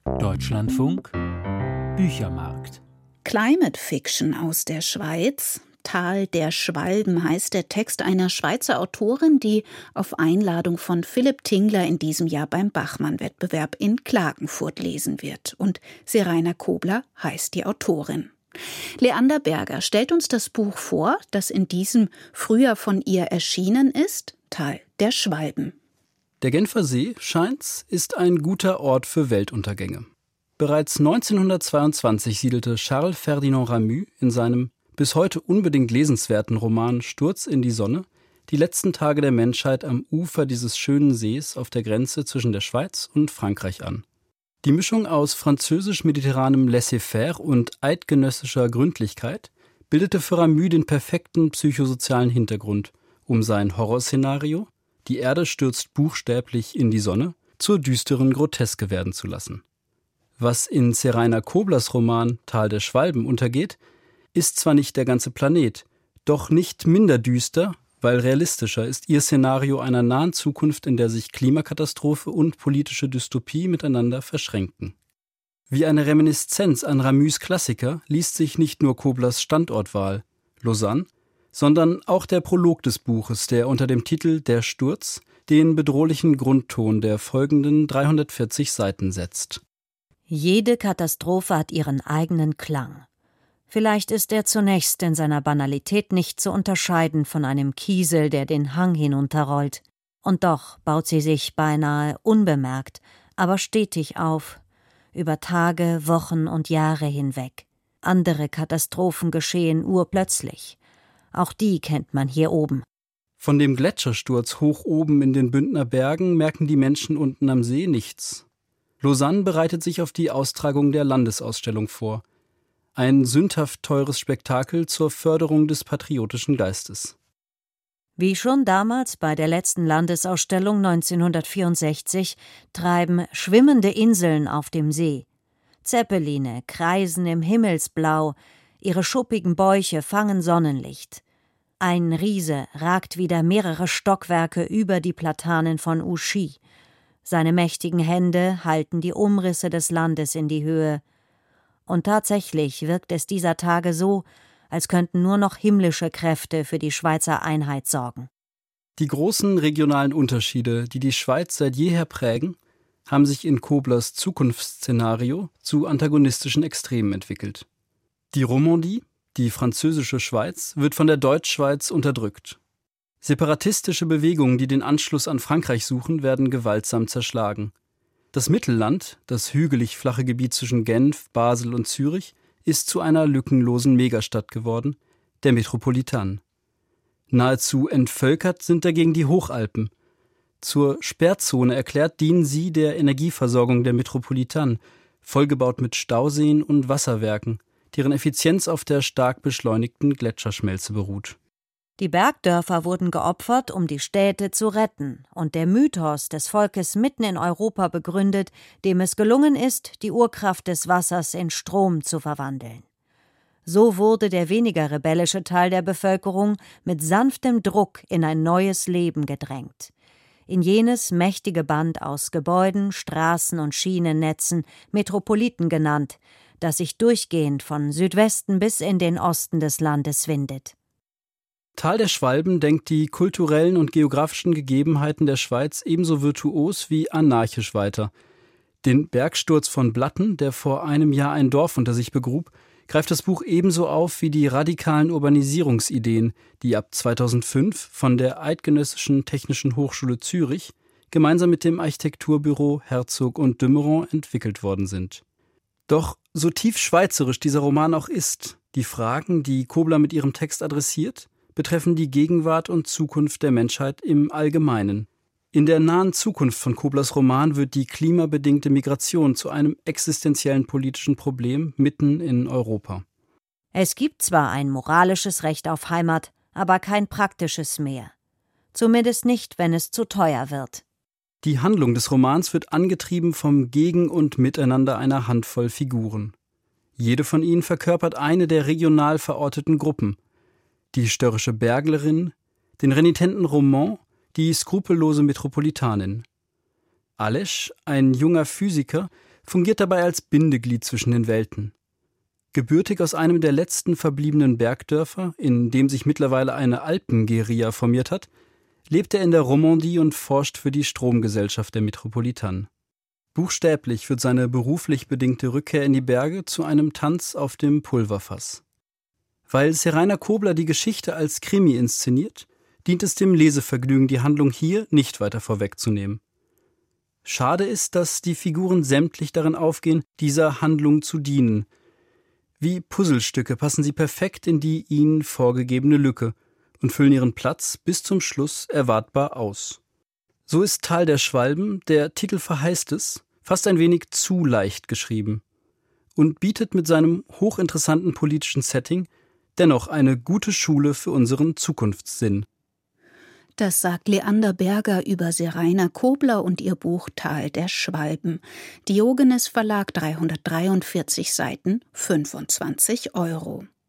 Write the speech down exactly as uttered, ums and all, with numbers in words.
Deutschlandfunk Büchermarkt. Climate Fiction aus der Schweiz. Tal der Schwalben heißt der Text einer Schweizer Autorin, die auf Einladung von Philipp Tingler in diesem Jahr beim Bachmann-Wettbewerb in Klagenfurt lesen wird. Und Seraina Kobler heißt die Autorin. Leander Berger stellt uns das Buch vor, das in diesem Frühjahr von ihr erschienen ist, Tal der Schwalben. Der Genfer See, scheint's, ist ein guter Ort für Weltuntergänge. Bereits neunzehnhundertzweiundzwanzig siedelte Charles Ferdinand Ramuz in seinem bis heute unbedingt lesenswerten Roman Sturz in die Sonne die letzten Tage der Menschheit am Ufer dieses schönen Sees auf der Grenze zwischen der Schweiz und Frankreich an. Die Mischung aus französisch-mediterranem Laissez-faire und eidgenössischer Gründlichkeit bildete für Ramuz den perfekten psychosozialen Hintergrund, um sein Horrorszenario, die Erde stürzt buchstäblich in die Sonne, zur düsteren Groteske werden zu lassen. Was in Seraina Koblers Roman Tal der Schwalben untergeht, ist zwar nicht der ganze Planet, doch nicht minder düster, weil realistischer ist ihr Szenario einer nahen Zukunft, in der sich Klimakatastrophe und politische Dystopie miteinander verschränken. Wie eine Reminiszenz an Ramuz' Klassiker liest sich nicht nur Koblers Standortwahl, Lausanne, sondern auch der Prolog des Buches, der unter dem Titel Der Sturz den bedrohlichen Grundton der folgenden dreihundertvierzig Seiten setzt. Jede Katastrophe hat ihren eigenen Klang. Vielleicht ist er zunächst in seiner Banalität nicht zu unterscheiden von einem Kiesel, der den Hang hinunterrollt. Und doch baut sie sich beinahe unbemerkt, aber stetig auf, über Tage, Wochen und Jahre hinweg. Andere Katastrophen geschehen urplötzlich. Auch die kennt man hier oben. Von dem Gletschersturz hoch oben in den Bündner Bergen merken die Menschen unten am See nichts. Lausanne bereitet sich auf die Austragung der Landesausstellung vor. Ein sündhaft teures Spektakel zur Förderung des patriotischen Geistes. Wie schon damals bei der letzten Landesausstellung neunzehnhundertvierundsechzig treiben schwimmende Inseln auf dem See. Zeppeline kreisen im Himmelsblau, ihre schuppigen Bäuche fangen Sonnenlicht. Ein Riese ragt wieder mehrere Stockwerke über die Platanen von Ouchy. Seine mächtigen Hände halten die Umrisse des Landes in die Höhe. Und tatsächlich wirkt es dieser Tage so, als könnten nur noch himmlische Kräfte für die Schweizer Einheit sorgen. Die großen regionalen Unterschiede, die die Schweiz seit jeher prägen, haben sich in Koblers Zukunftsszenario zu antagonistischen Extremen entwickelt. Die Romandie, die französische Schweiz, wird von der Deutschschweiz unterdrückt. Separatistische Bewegungen, die den Anschluss an Frankreich suchen, werden gewaltsam zerschlagen. Das Mittelland, das hügelig flache Gebiet zwischen Genf, Basel und Zürich, ist zu einer lückenlosen Megastadt geworden, der Metropolitan. Nahezu entvölkert sind dagegen die Hochalpen. Zur Sperrzone erklärt dienen sie der Energieversorgung der Metropolitan, vollgebaut mit Stauseen und Wasserwerken, deren Effizienz auf der stark beschleunigten Gletscherschmelze beruht. Die Bergdörfer wurden geopfert, um die Städte zu retten, und der Mythos des Volkes mitten in Europa begründet, dem es gelungen ist, die Urkraft des Wassers in Strom zu verwandeln. So wurde der weniger rebellische Teil der Bevölkerung mit sanftem Druck in ein neues Leben gedrängt. In jenes mächtige Band aus Gebäuden, Straßen und Schienennetzen, Metropoliten genannt, das sich durchgehend von Südwesten bis in den Osten des Landes windet. Tal der Schwalben denkt die kulturellen und geografischen Gegebenheiten der Schweiz ebenso virtuos wie anarchisch weiter. Den Bergsturz von Blatten, der vor einem Jahr ein Dorf unter sich begrub, greift das Buch ebenso auf wie die radikalen Urbanisierungsideen, die ab zweitausendfünf von der Eidgenössischen Technischen Hochschule Zürich gemeinsam mit dem Architekturbüro Herzog und de Meuron entwickelt worden sind. Doch so tief schweizerisch dieser Roman auch ist, die Fragen, die Kobler mit ihrem Text adressiert, betreffen die Gegenwart und Zukunft der Menschheit im Allgemeinen. In der nahen Zukunft von Koblers Roman wird die klimabedingte Migration zu einem existenziellen politischen Problem mitten in Europa. Es gibt zwar ein moralisches Recht auf Heimat, aber kein praktisches mehr. Zumindest nicht, wenn es zu teuer wird. Die Handlung des Romans wird angetrieben vom Gegen und Miteinander einer Handvoll Figuren. Jede von ihnen verkörpert eine der regional verorteten Gruppen. Die störrische Berglerin, den renitenten Roman, die skrupellose Metropolitanin. Aleš, ein junger Physiker, fungiert dabei als Bindeglied zwischen den Welten. Gebürtig aus einem der letzten verbliebenen Bergdörfer, in dem sich mittlerweile eine Alpenguerilla formiert hat, lebt er in der Romandie und forscht für die Stromgesellschaft der Metropolitanen. Buchstäblich wird seine beruflich bedingte Rückkehr in die Berge zu einem Tanz auf dem Pulverfass. Weil Seraina Kobler die Geschichte als Krimi inszeniert, dient es dem Lesevergnügen, die Handlung hier nicht weiter vorwegzunehmen. Schade ist, dass die Figuren sämtlich darin aufgehen, dieser Handlung zu dienen. Wie Puzzlestücke passen sie perfekt in die ihnen vorgegebene Lücke und füllen ihren Platz bis zum Schluss erwartbar aus. So ist Tal der Schwalben, der Titel verheißt es, fast ein wenig zu leicht geschrieben und bietet mit seinem hochinteressanten politischen Setting dennoch eine gute Schule für unseren Zukunftssinn. Das sagt Leander Berger über Seraina Kobler und ihr Buch Tal der Schwalben. Diogenes Verlag, dreihundertdreiundvierzig Seiten, fünfundzwanzig Euro.